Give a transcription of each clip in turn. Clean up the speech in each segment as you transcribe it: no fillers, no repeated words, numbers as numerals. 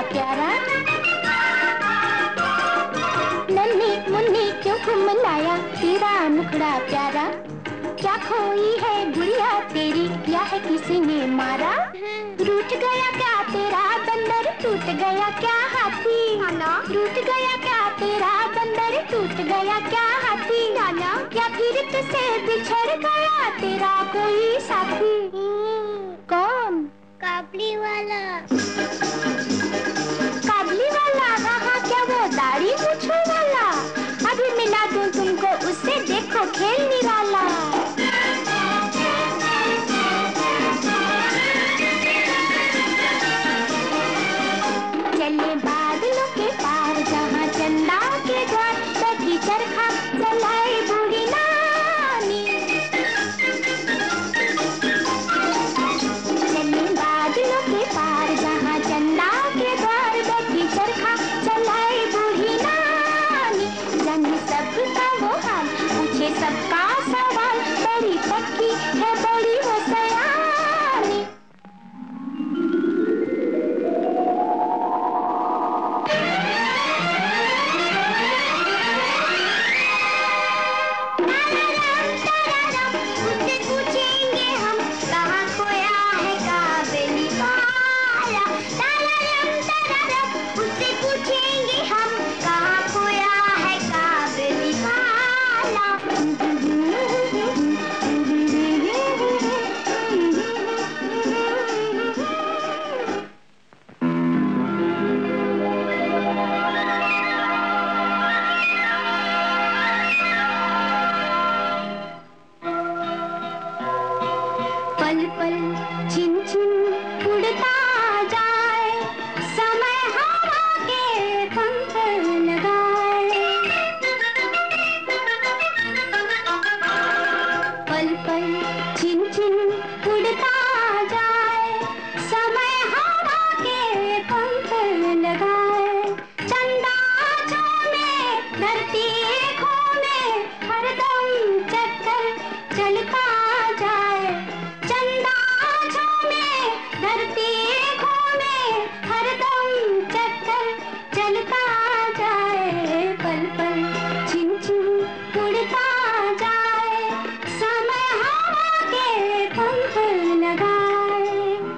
प्यारा, नन्ही मुन्नी क्यों घुम लाया तेरा मुखड़ा प्यारा। क्या खोई है गुड़िया तेरी, या है किसी ने मारा। रूठ गया क्या तेरा बंदर, टूट गया क्या हाथी। रूठ गया क्या तेरा बंदर, टूट गया क्या हाथी। या फिर तुझसे बिछड़ गया तेरा कोई साथी। कौन? काबली वाला। काबली वाला? हाँ, क्या वो दाढ़ी मूंछों वाला। अभी मिला दूं तुमको उससे, देखो खेल निराला। चले बादलों के पार जहाँ चंदा के द्वार, बैठी चरखा चलाए बूढ़ी नानी। चले बादलों के पार जहाँ चंदा के द्वार, बैठी चरखा चलाए बूढ़ी नानी। जाने सबका वो हाल, पूछे सबका सवाल, बड़ी पक्की है बड़ी वो सयानी। उससे पूछेंगे हम कहाँ खोया है काबली वाला। उससे पूछेंगे हम कहाँ खोया है काबली वाला। पल पल छिन छिन उड़ता जाए, समय हवा के पंख लगाए। पल पल छिन छिन उड़ता जाए, समय हवा के पंख लगाए। चंदा में धरती घूमे, हरदम चक्कर चलता जाए। चंदा में धरती घूमे, हरदम चक्कर चलता जाए। पल पल छिन छिन उड़ता जाए, समय हवा के पंख लगाए।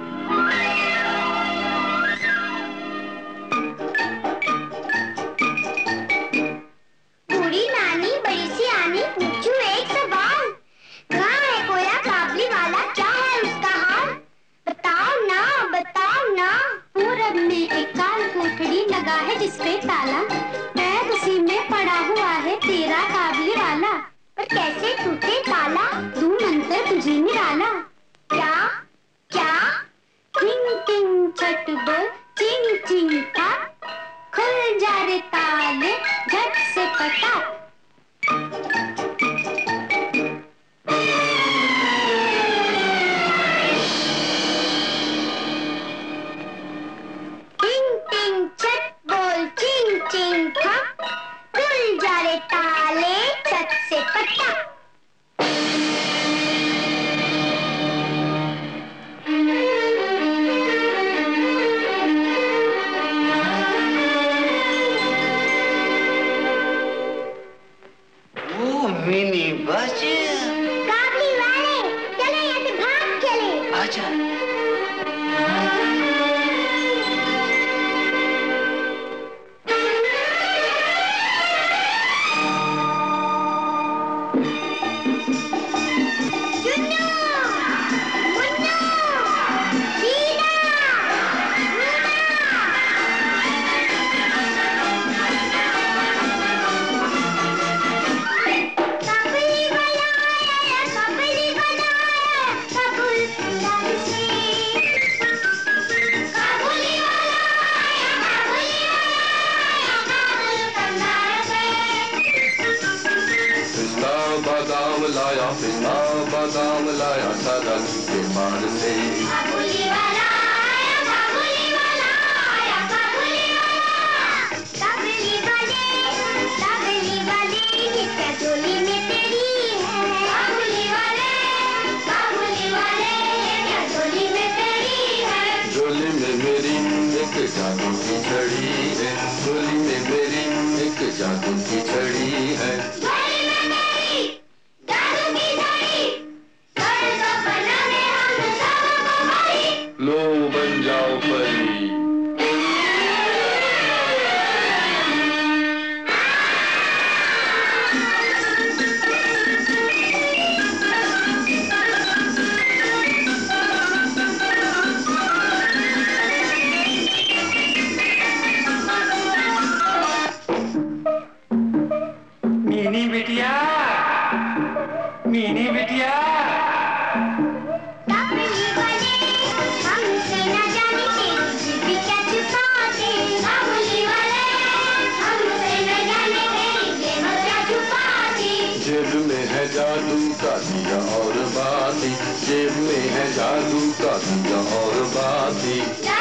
बूढ़ी नानी बड़ी सी आनी, पूछूं एक सवाल। कहाँ है खोया काबली वाला, क्या है उसका हाल। बताओ ना बताओ ना। पूरब में एक काल कोठड़ी लगा है जिसपे ताला, कैद उसी में पड़ा हुआ है तेरा काबली वाला। पर कैसे टूटे ताला, तू मंत्र तुझे निराला। क्या क्या? किंग किंग छट बोल, चिंग चिंग का, खुल जा रे ताले झट से पटा। टिंग टिंग छट बोल, चिंग चिंग था, खुल जा रे ताले झट से पटा। मिनी बस काबली वाले, चले यहाँ से भाग चले। आजा। चुन्नू, मुन्नू, शीला, काबली वाला आया, काबली वाला आया, काबुल उड़ान से। काबुली वाला आया, काबुली वाला आया, काबुल कंधार से। पिस्ता बादाम लाया, पिस्ता बादाम लाया, सदन के पार से। काबुली वाला आया, काबुली वाला आया, काबुली वाला। काबुली वाले, ये क्या झोली में तेरी है। काबुली वाले, ये क्या झोली में तेरी है। झोली में मेरी एक जादू की छड़ी है, झोली में मेरी एक जादू की छड़ी है। झोली में मेरी जादू की छड़ी, घर को बनाने हम सबको परी। लो बन जाओ परी। मीनी बिटिया, मीनी बिटिया। काबुली वाले हमसे न जाने तेरी जेब क्या छुपाते। काबुली वाले हमसे न जाने तेरी जेब क्या छुपाते। जेब में है जादू का दिया और बाती, जेब में है जादू का दिया और बाती।